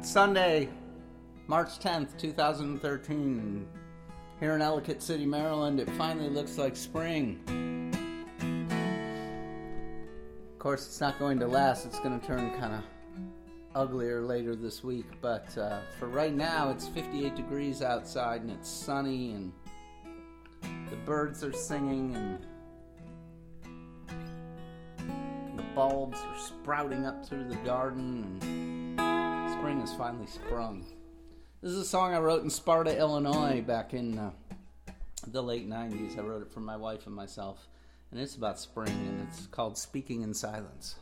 Sunday, March 10th, 2013. Here in Ellicott City, Maryland, it finally looks like spring. Of course, it's not going to last. It's going to turn kind of uglier later this week. But for right now, it's 58 degrees outside and it's sunny and the birds are singing and the bulbs are sprouting up through the garden and spring has finally sprung. This is a song I wrote in Sparta, Illinois back in the late 90s. I wrote it for my wife and myself, and it's about spring, and it's called Speaking in Silence.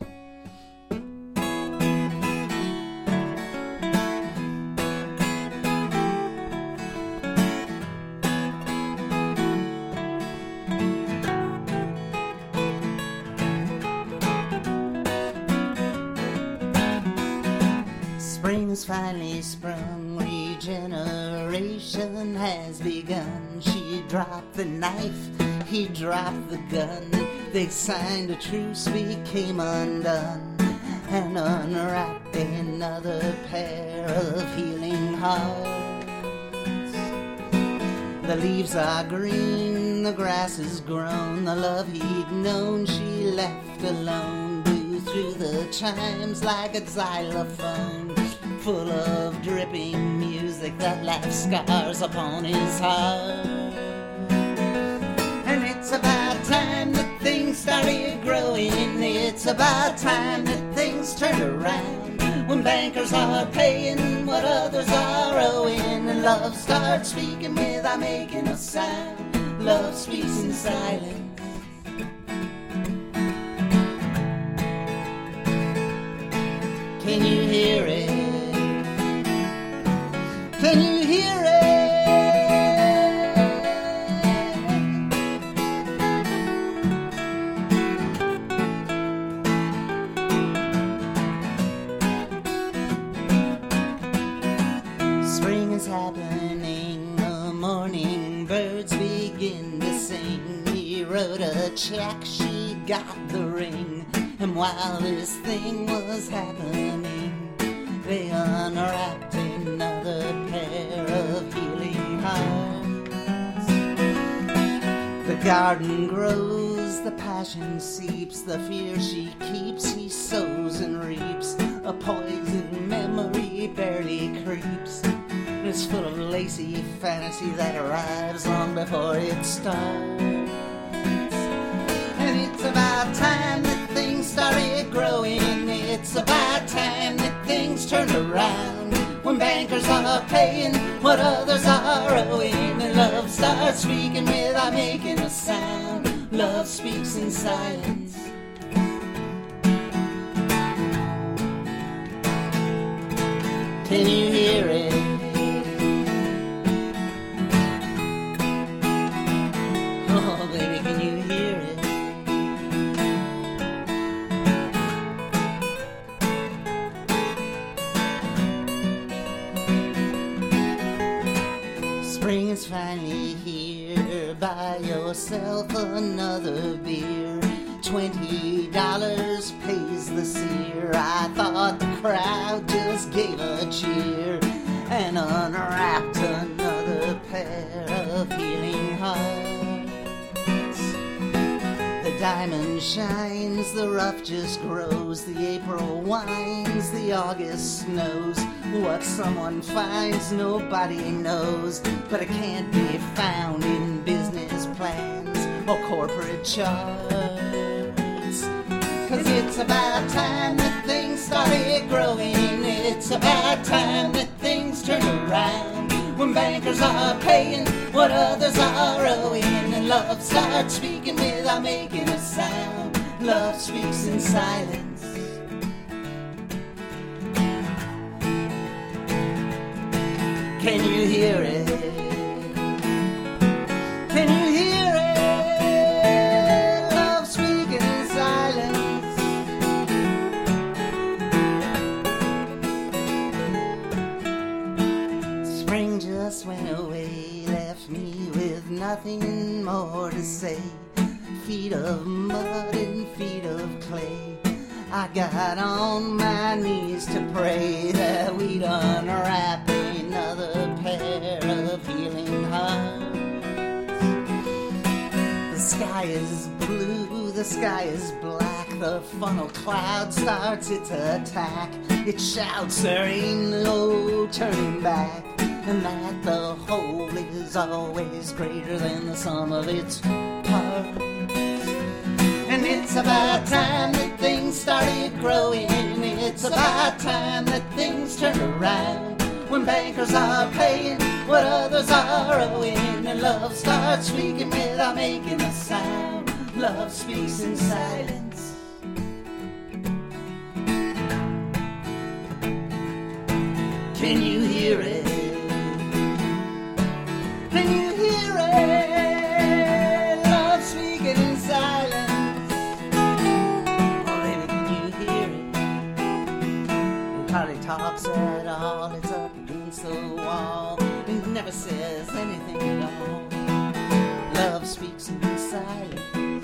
Spring has finally sprung, regeneration has begun. She dropped the knife, he dropped the gun. They signed a truce, we came undone, and unwrapped another pair of healing hearts. The leaves are green, the grass is grown, the love he'd known she left alone. Blew through the chimes like a xylophone, full of dripping music that left scars upon his heart. And it's about time that things started growing. It's about time that things turned around, when bankers are paying what others are owing, and love starts speaking without making a sound. Love speaks in silence. Can you hear it? Can you hear it? Spring is happening, the morning birds begin to sing. He wrote a check, she got the ring, and while this thing was happening, they unwrapped another pair of healing hearts. The garden grows, the passion seeps, the fear she keeps, he sows and reaps. A poison memory barely creeps. It's full of lacy fantasy that arrives long before it starts. And it's about time that things started growing. It's about time that things turned around, when bankers are paying what others are owing, and love starts speaking without making a sound. Love speaks in silence. Can you hear it? Oh, baby, can you hear it? Spring is finally here. Buy yourself another beer. $20 pays the seer. I thought the crowd just gave a cheer and unwrapped another pair of healing hearts. The diamond shines, the rough just grows, the April winds, the August snows. What someone finds nobody knows, but it can't be found in business plans or corporate charts. 'Cause it's about time that things started growing. It's about time that things turn around, when bankers are paying what others are owing, and love starts speaking without making a sound. Love speaks in silence. Can you hear it? Can you hear it? Love speaking in silence. Spring just went away, left me with nothing more to say. Feet of mud and feet of clay, I got on my knees to pray that we'd is blue, the sky is black, the funnel cloud starts its attack. It shouts there ain't no turning back, and that the whole is always greater than the sum of its parts. And it's about time that things started growing, it's about time that things turn around, when bankers are paying what others are owing, and love starts speaking without making a sound. Love speaks in silence. Can you hear it? Can you hear it? Love speaking in silence. Oh baby, can you hear it? It hardly talks at all, it's up against the wall, it never says anything at all. Love speaks in silence.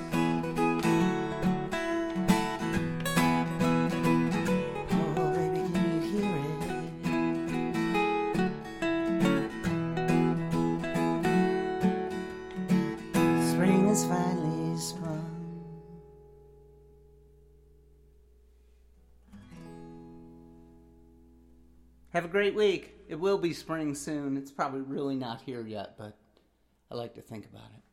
Oh baby, can you hear it? Spring has finally sprung. Have a great week. It will be spring soon. It's probably really not here yet, but I like to think about it.